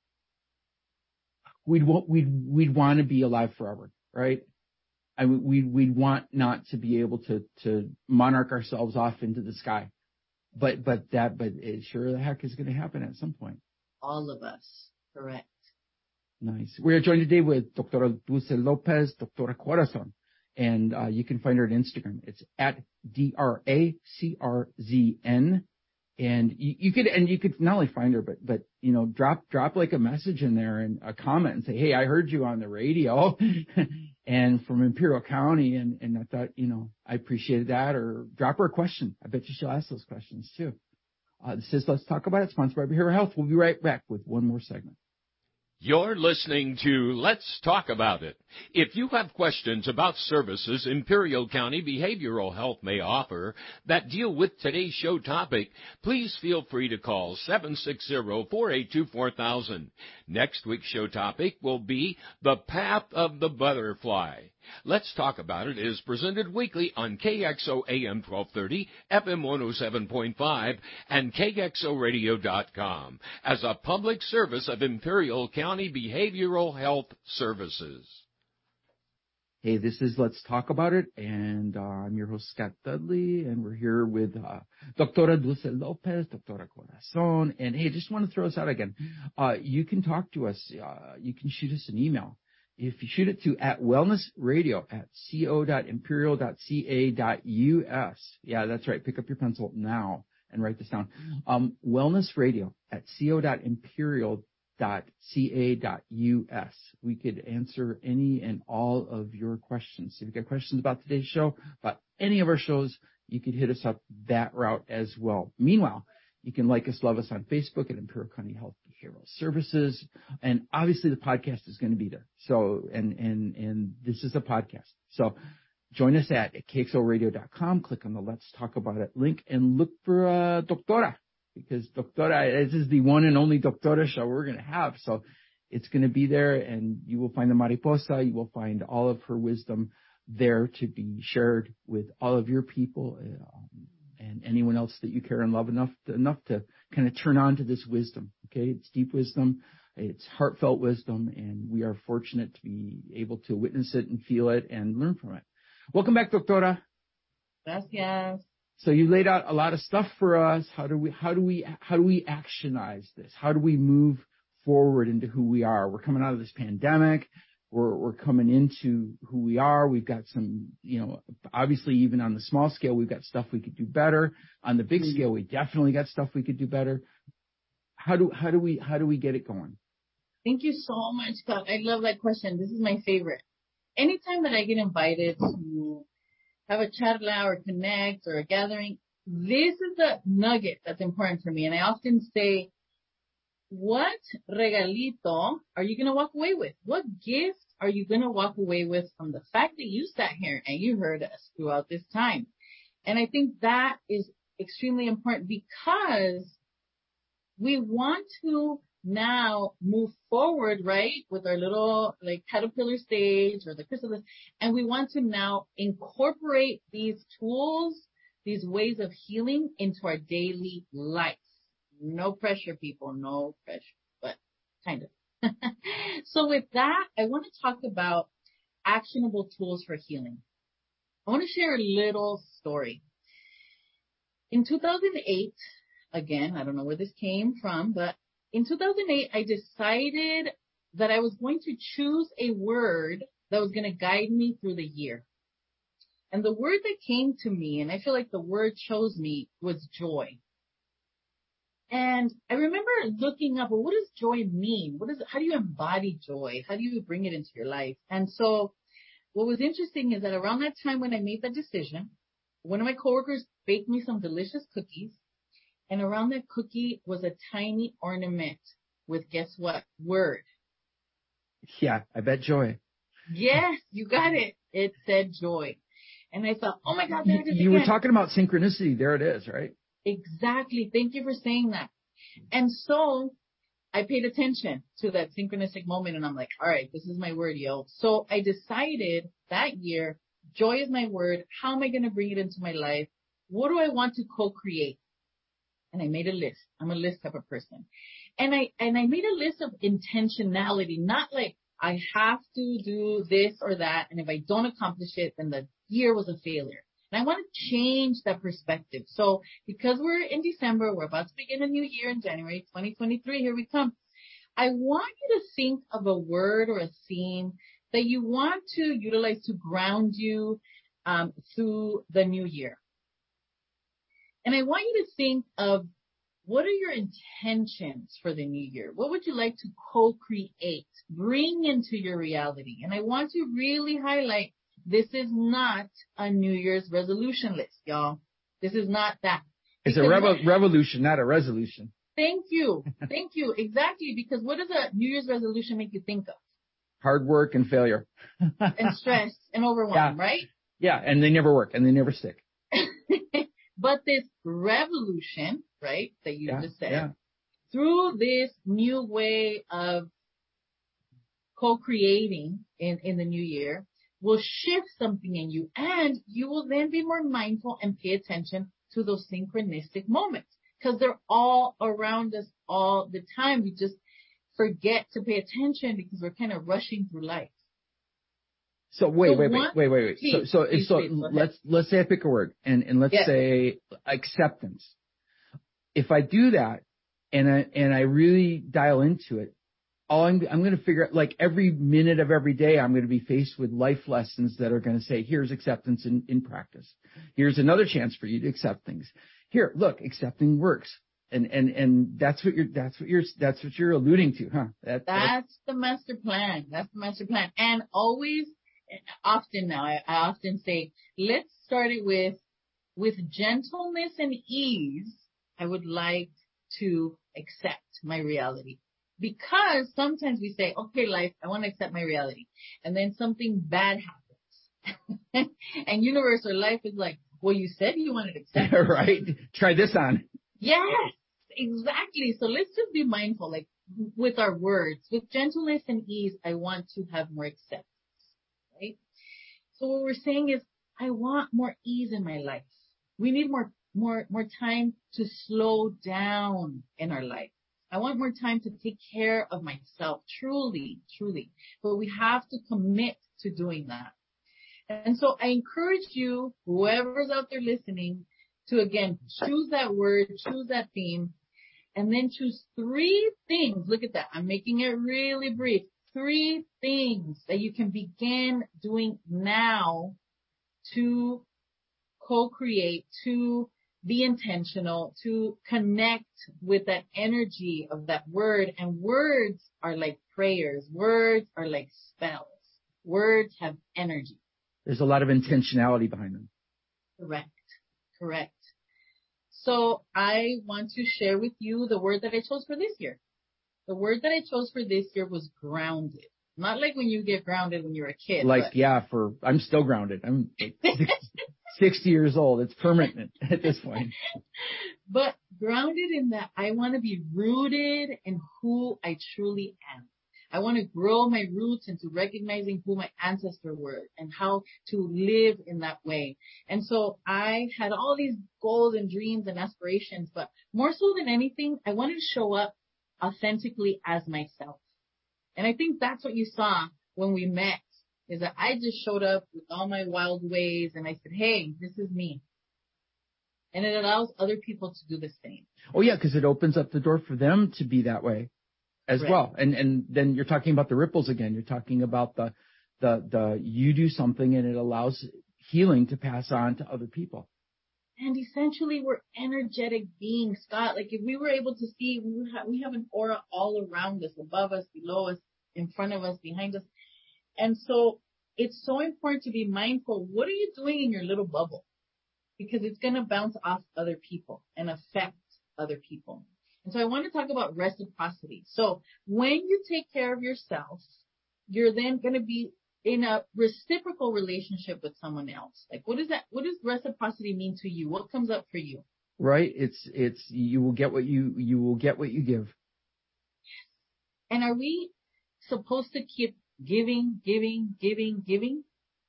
we'd, we'd, we'd want to be alive forever, right? I mean, we, we'd want not to be able to, to monarch ourselves off into the sky. But, but that, but it sure the heck is going to happen at some point. All of us. Correct. Nice. We are joined today with Doctora Dulce Lopez, Doctora Corazon. And uh, you can find her on Instagram. It's at D R A C R Z N. And you, you could, and you could not only find her, but, but, you know, drop, drop like a message in there and a comment and say, hey, I heard you on the radio and from Imperial County. And, and I thought, you know, I appreciated that, or drop her a question. I bet you she'll ask those questions too. Uh, this is Let's Talk About It, sponsored by Behavioral Health. We'll be right back with one more segment. You're listening to Let's Talk About It. If you have questions about services Imperial County Behavioral Health may offer that deal with today's show topic, please feel free to call seven six zero, four eight two, four thousand. Next week's show topic will be The Path of the Butterfly. Let's Talk About It is presented weekly on K X O A M twelve thirty, F M one oh seven point five, and K X O radio dot com as a public service of Imperial County Behavioral Health Services. Hey, this is Let's Talk About It, and uh, I'm your host, Scott Dudley, and we're here with uh, Doctora Dulce Lopez, Doctora Corazon, and hey, just want to throw us out again. Uh, you can talk to us. Uh, you can shoot us an email. If you shoot it to at wellnessradio at co dot imperial dot c a dot u s. Yeah, that's right. Pick up your pencil now and write this down. Um, wellnessradio at co dot imperial dot c a dot u s. We could answer any and all of your questions. If you've got questions about today's show, about any of our shows, you could hit us up that route as well. Meanwhile, you can like us, love us on Facebook at Imperial County Health Behavioral Services. And obviously the podcast is going to be there. So, and, and, and this is a podcast. So join us at K X O radio dot com. Click on the Let's Talk About It link and look for uh, Doctora, because Doctora, this is the one and only Doctora show we're going to have. So it's going to be there, and you will find the Mariposa. You will find all of her wisdom there to be shared with all of your people. Um, and anyone else that you care and love enough to, enough to kind of turn on to this wisdom, okay? It's deep wisdom. It's heartfelt wisdom, and we are fortunate to be able to witness it and feel it and learn from it. Welcome back, Doctora. Gracias. So you laid out a lot of stuff for us. How do we, how do we, how do we actionize this? How do we move forward into who we are? We're coming out of this pandemic. We're, we're coming into who we are. We've got some, you know, obviously even on the small scale, we've got stuff we could do better. On the big scale, we definitely got stuff we could do better. How do, how do we, how do we get it going? Thank you so much, Scott. I love that question. This is my favorite. Anytime that I get invited to have a charla or connect or a gathering, this is the nugget that's important for me. And I often say, what regalito are you going to walk away with? What gift are you going to walk away with from the fact that you sat here and you heard us throughout this time? And I think that is extremely important, because we want to now move forward, right, with our little like caterpillar stage or the chrysalis, and we want to now incorporate these tools, these ways of healing into our daily life. No pressure, people, no pressure, but kind of. So with that, I want to talk about actionable tools for healing. I want to share a little story. In two thousand eight, again, I don't know where this came from, but in two thousand eight, I decided that I was going to choose a word that was going to guide me through the year. And the word that came to me, and I feel like the word chose me, was joy. And I remember looking up, well, what does joy mean? What is, how do you embody joy? How do you bring it into your life? And so what was interesting is that around that time when I made that decision, one of my coworkers baked me some delicious cookies. And around that cookie was a tiny ornament with, guess what, word. Yeah, I bet joy. Yes, you got it. It said joy. And I thought, oh my God, there it is You again. were talking about synchronicity. There it is, right? Exactly. Thank you for saying that. And so I paid attention to that synchronistic moment, and I'm like, all right, this is my word, yo. So I decided that year, joy is my word. How am I going to bring it into my life? What do I want to co-create? And I made a list. I'm a list type of person. And I, and I made a list of intentionality, not like I have to do this or that. And if I don't accomplish it, then the year was a failure. And I want to change that perspective. So because we're in December, we're about to begin a new year in January twenty twenty-three. Here we come. I want you to think of a word or a theme that you want to utilize to ground you um, through the new year. And I want you to think of, what are your intentions for the new year? What would you like to co-create, bring into your reality? And I want to really highlight, this is not a New Year's resolution list, y'all. This is not that. It's a revo- revolution, not a resolution. Thank you. Thank you. Exactly. Because what does a New Year's resolution make you think of? Hard work and failure. And stress and overwhelm, yeah. right? Yeah, and they never work, and they never stick. But this revolution, right, that you yeah, just said, yeah. through this new way of co-creating in, in the new year, will shift something in you, and you will then be more mindful and pay attention to those synchronistic moments, because they're all around us all the time. We just forget to pay attention because we're kind of rushing through life. So wait, so wait, one, wait, wait, wait, wait. Please, so, so, please, so please, let's let's say I pick a word, and and let's yes. say acceptance. If I do that, and I and I really dial into it, all I'm I'm going to figure out, like every minute of every day, I'm going to be faced with life lessons that are going to say, here's acceptance in in practice. Here's another chance for you to accept things. Here, look, accepting works. And, and, and that's what you're, that's what you're, that's what you're alluding to, huh? That, that's, that's the master plan. That's the master plan. And always, often now, I, I often say, let's start it with, with gentleness and ease. I would like to accept my reality, because sometimes we say, okay, life, I want to accept my reality. And then something bad happens. And universe or life is like, well, you said you wanted to accept it. Right. Try this on. Yes. Exactly. So let's just be mindful, like with our words, with gentleness and ease. I want to have more acceptance, right? So what we're saying is, I want more ease in my life. We need more, more, more time to slow down in our life. I want more time to take care of myself, truly, truly. But we have to commit to doing that. And so I encourage you, whoever's out there listening, to again, choose that word, choose that theme, and then choose three things. Look at that. I'm making it really brief. Three things that you can begin doing now to co-create, to be intentional, to connect with that energy of that word. And words are like prayers. Words are like spells. Words have energy. There's a lot of intentionality behind them. Correct. Correct. So I want to share with you the word that I chose for this year. The word that I chose for this year was grounded. Not like when you get grounded when you're a kid. Like, but... yeah, for, I'm still grounded. I'm sixty years old. It's permanent at this point. But grounded in that I want to be rooted in who I truly am. I want to grow my roots into recognizing who my ancestors were and how to live in that way. And so I had all these goals and dreams and aspirations, but more so than anything, I wanted to show up authentically as myself. And I think that's what you saw when we met, is that I just showed up with all my wild ways and I said, hey, this is me. And it allows other people to do the same. Oh yeah, because it opens up the door for them to be that way as Right. well. And and then you're talking about the ripples again. You're talking about the the the you do something and it allows healing to pass on to other people. And essentially, we're energetic beings, Scott. Like if we were able to see, we have, we have an aura all around us, above us, below us, in front of us, behind us. And so it's so important to be mindful. What are you doing in your little bubble? Because it's going to bounce off other people and affect other people. And so I want to talk about reciprocity. So when you take care of yourself, you're then going to be in a reciprocal relationship with someone else. Like, what is that? What does reciprocity mean to you? What comes up for you? Right. It's, it's, you will get what you, you will get what you give. And are we supposed to keep giving, giving, giving, giving?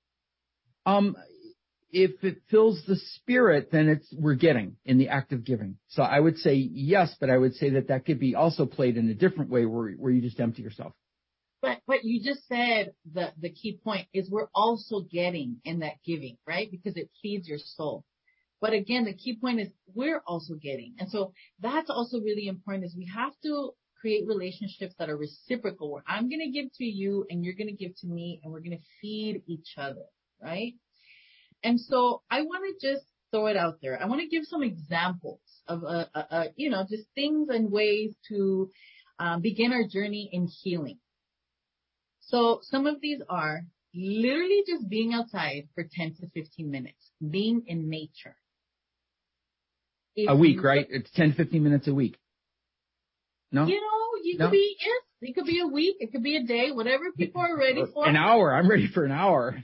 Um, if it fills the spirit, then it's, we're getting in the act of giving. So I would say yes, but I would say that that could be also played in a different way where, where you just empty yourself. But, but you just said the, the key point is we're also getting in that giving, right? Because it feeds your soul. But again, the key point is we're also getting. And so that's also really important is we have to create relationships that are reciprocal where I'm going to give to you and you're going to give to me and we're going to feed each other, right? And so I want to just throw it out there. I want to give some examples of, uh, uh, uh, you know, just things and ways to um, begin our journey in healing. So some of these are literally just being outside for ten to fifteen minutes, being in nature. If A week, you, right? It's ten to fifteen minutes a week. No? You know, you No? could be, yes, it could be a week, it could be a day, whatever people are ready for. An hour. I'm ready for an hour.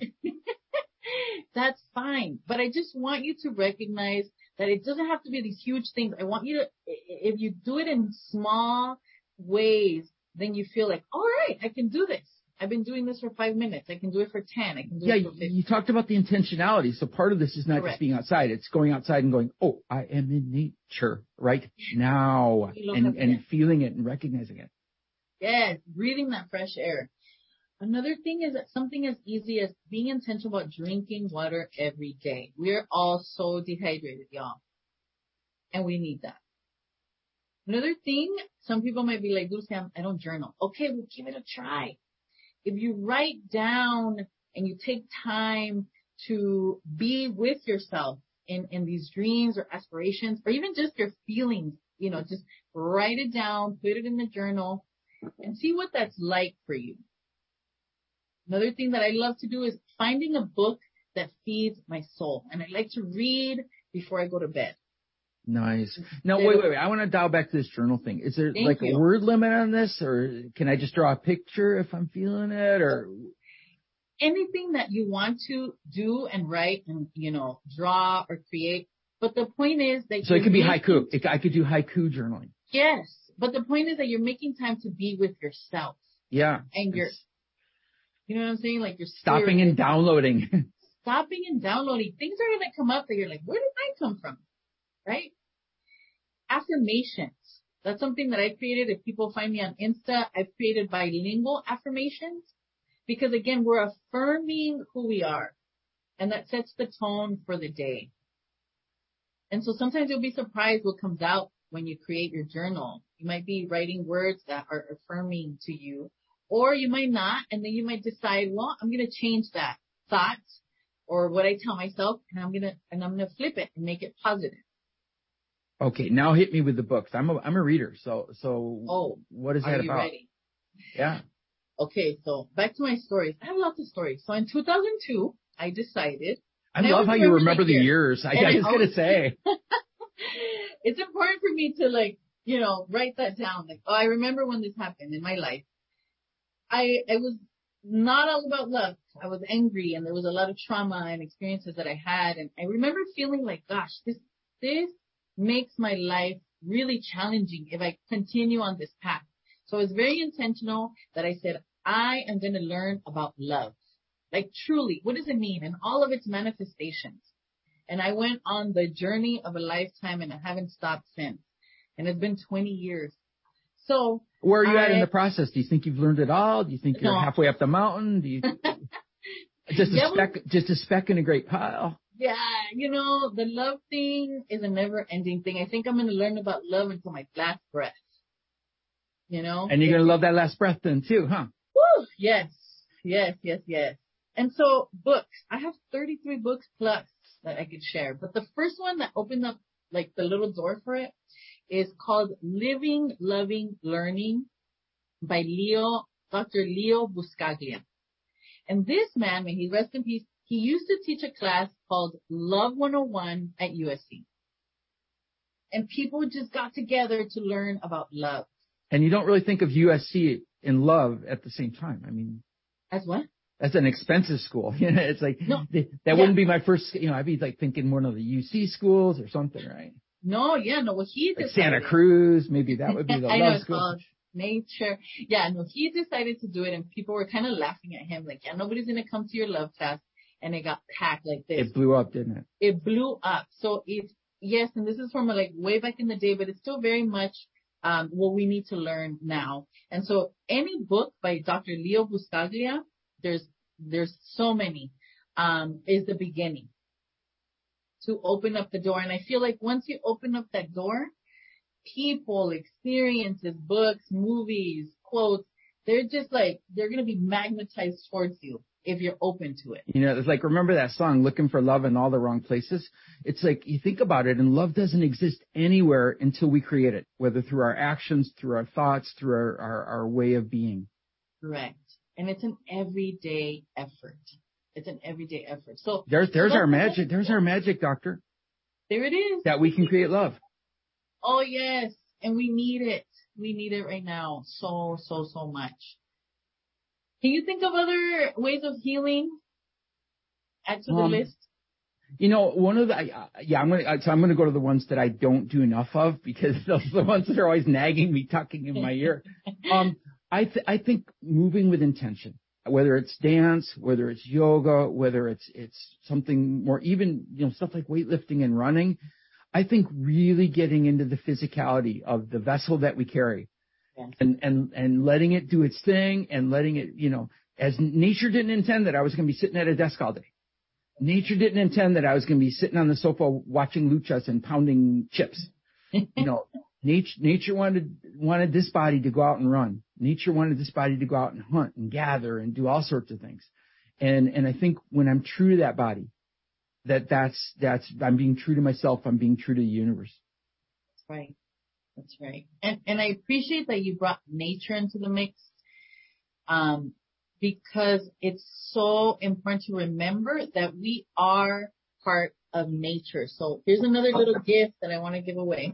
That's fine. But I just want you to recognize that it doesn't have to be these huge things. I want you to, if you do it in small ways, then you feel like, all right, I can do this. I've been doing this for five minutes. I can do it for ten. I can do Yeah, it for fifteen. you talked about the intentionality. So part of this is not Correct. just being outside. It's going outside and going, oh, I am in nature right now, and, and feeling it and recognizing it. Yes, breathing that fresh air. Another thing is that something as easy as being intentional about drinking water every day. We're all so dehydrated, y'all. And we need that. Another thing, some people might be like, Dulce, I don't journal. Okay, well, give it a try. If you write down and you take time to be with yourself in, in these dreams or aspirations, or even just your feelings, you know, just write it down, put it in the journal, and see what that's like for you. Another thing that I love to do is finding a book that feeds my soul. And I like to read before I go to bed. Nice. Now, wait, wait, wait. I want to dial back to this journal thing. Is there Thank like you. a word limit on this, or can I just draw a picture if I'm feeling it, or? Anything that you want to do and write and, you know, draw or create. But the point is that So it could be making, haiku. It, I could do haiku journaling. Yes. But the point is that you're making time to be with yourself. Yeah. And you're, you know what I'm saying? Like you're stopping and downloading. Stopping and downloading. Things are going to come up that you're like, where did I come from? Right? Affirmations. That's something that I created. If people find me on Insta, I've created bilingual affirmations because again, we're affirming who we are and that sets the tone for the day. And so sometimes you'll be surprised what comes out when you create your journal. You might be writing words that are affirming to you, or you might not. And then you might decide, well, I'm going to change that thought or what I tell myself and I'm going to, and I'm going to flip it and make it positive. Okay, now hit me with the books. I'm a I'm a reader, so so oh, what is that are you about? Ready? Yeah. Okay, so back to my stories. I have lots of stories. So in two thousand two, I decided. I love how you remember the years. I, I was I, gonna say. It's important for me to like, you know, write that down. Like, oh, I remember when this happened in my life. I I was not all about love. I was angry, and there was a lot of trauma and experiences that I had, and I remember feeling like, gosh, this this. makes my life really challenging if I continue on this path. So I was very intentional that I said, I am going to learn about love. Like truly, what does it mean? And all of its manifestations. And I went on the journey of a lifetime and I haven't stopped since. And it's been twenty years. So where are you I, at in the process? Do you think you've learned it all? Do you think you're no. halfway up the mountain? Do you just a yeah, speck, well, just a speck in a great pile? Yeah, you know, the love thing is a never-ending thing. I think I'm going to learn about love until my last breath. You know? And you're going to love that last breath then too, huh? Woo! Yes, yes, yes, yes. And so, books. I have thirty-three books plus that I could share. But the first one that opened up, like, the little door for it is called Living, Loving, Learning by Leo, Doctor Leo Buscaglia. And this man, may he rest in peace, he used to teach a class called Love one oh one at U S C. and people just got together to learn about love. And you don't really think of U S C and love at the same time. I mean, as what? That's an expensive school. You know, it's like, no, that yeah. wouldn't be my first, you know, I'd be like thinking one of the U C schools or something, right? No, yeah, no, well, he like decided. Santa Cruz, maybe that would be the I love know, school. Called nature. Yeah, no, he decided to do it, and people were kind of laughing at him, like, yeah, nobody's going to come to your love class, and it got packed like this. It blew up, didn't it? It blew up. So it's, yes, and this is from like way back in the day, but it's still very much um, what we need to learn now. And so any book by Doctor Leo Buscaglia, there's there's so many, um, is the beginning to open up the door. And I feel like once you open up that door, people, experiences, books, movies, quotes, they're just like, they're going to be magnetized towards you if you're open to it. You know, it's like, remember that song, Looking for Love in All the Wrong Places? It's like, you think about it, and love doesn't exist anywhere until we create it, whether through our actions, through our thoughts, through our, our, our way of being. Correct. And it's an everyday effort. It's an everyday effort. So there's there's so our magic. There's our magic, doctor. There it is. That we can create love. Oh yes, and we need it. We need it right now, so so so much. Can you think of other ways of healing? Add to the um, list. You know, one of the uh, yeah, I'm gonna so I'm gonna go to the ones that I don't do enough of, because those are the ones that are always nagging me, tucking in my ear. Um. I th- I think moving with intention, whether it's dance, whether it's yoga, whether it's it's something more, even, you know, stuff like weightlifting and running, I think really getting into the physicality of the vessel that we carry, yes. and and and letting it do its thing, and letting it, you know, as nature didn't intend that I was going to be sitting at a desk all day. Nature didn't intend that I was going to be sitting on the sofa watching luchas and pounding chips. You know, nature nature wanted wanted this body to go out and run. Nature wanted this body to go out and hunt and gather and do all sorts of things. And, and I think when I'm true to that body, that that's, that's, I'm being true to myself. I'm being true to the universe. That's right. That's right. And, and I appreciate that you brought nature into the mix, um, because it's so important to remember that we are part of nature. So here's another little gift that I want to give away.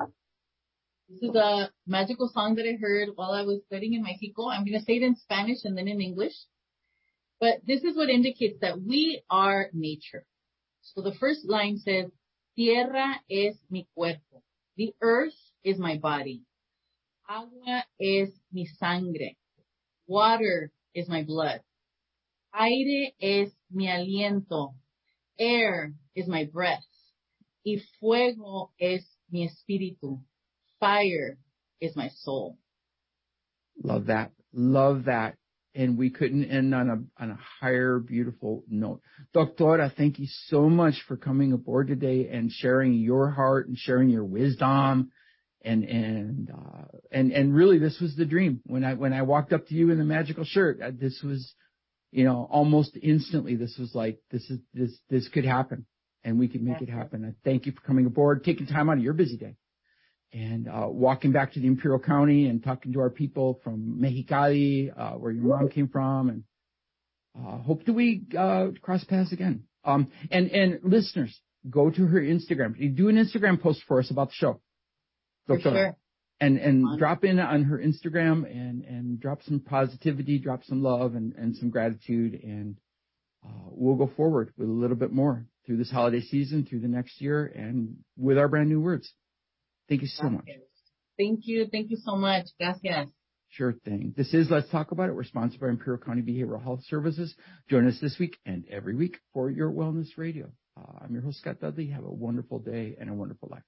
This is a magical song that I heard while I was studying in Mexico. I'm going to say it in Spanish and then in English. But this is what indicates that we are nature. So the first line says, Tierra es mi cuerpo. The earth is my body. Agua es mi sangre. Water is my blood. Aire es mi aliento. Air is my breath. Y fuego es mi espíritu. Fire is my soul. Love that. Love that. And we couldn't end on a on a higher, beautiful note. Doctora, thank you so much for coming aboard today and sharing your heart and sharing your wisdom. And and uh, and and really, this was the dream. When I when I walked up to you in the magical shirt, this was, you know, almost instantly, this was like, this is this this could happen, and we could make That's it happen. It. I thank you for coming aboard, taking time out of your busy day, and uh, walking back to the Imperial County and talking to our people from Mexicali, uh, where your mom came from, and uh, hope that we uh, cross paths again. Um, and, and listeners, go to her Instagram. You do an Instagram post for us about the show. For Doctor. Sure. And, and drop in on her Instagram and, and drop some positivity, drop some love and, and some gratitude. And uh, we'll go forward with a little bit more through this holiday season, through the next year, and with our brand new words. Thank you so much. Thank you. Thank you so much. Gracias. Sure thing. This is Let's Talk About It. We're sponsored by Imperial County Behavioral Health Services. Join us this week and every week for your Wellness Radio. Uh, I'm your host, Scott Dudley. Have a wonderful day and a wonderful life.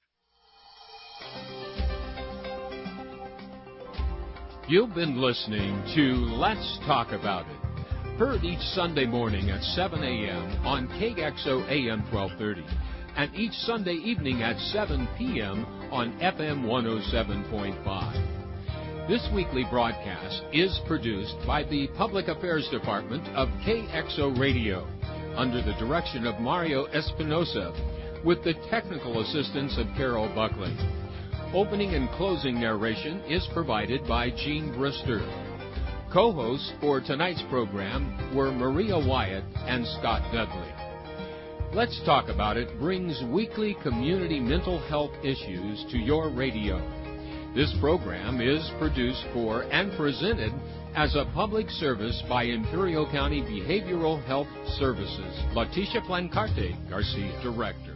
You've been listening to Let's Talk About It. Heard each Sunday morning at seven a.m. on K X O A M twelve thirty. And each Sunday evening at seven p.m. on F M one oh seven point five. This weekly broadcast is produced by the Public Affairs Department of K X O Radio under the direction of Mario Espinosa with the technical assistance of Carol Buckley. Opening and closing narration is provided by Gene Brister. Co-hosts for tonight's program were Maria Wyatt and Scott Dudley. Let's Talk About It brings weekly community mental health issues to your radio. This program is produced for and presented as a public service by Imperial County Behavioral Health Services. Leticia Plancarte Garcia, Director.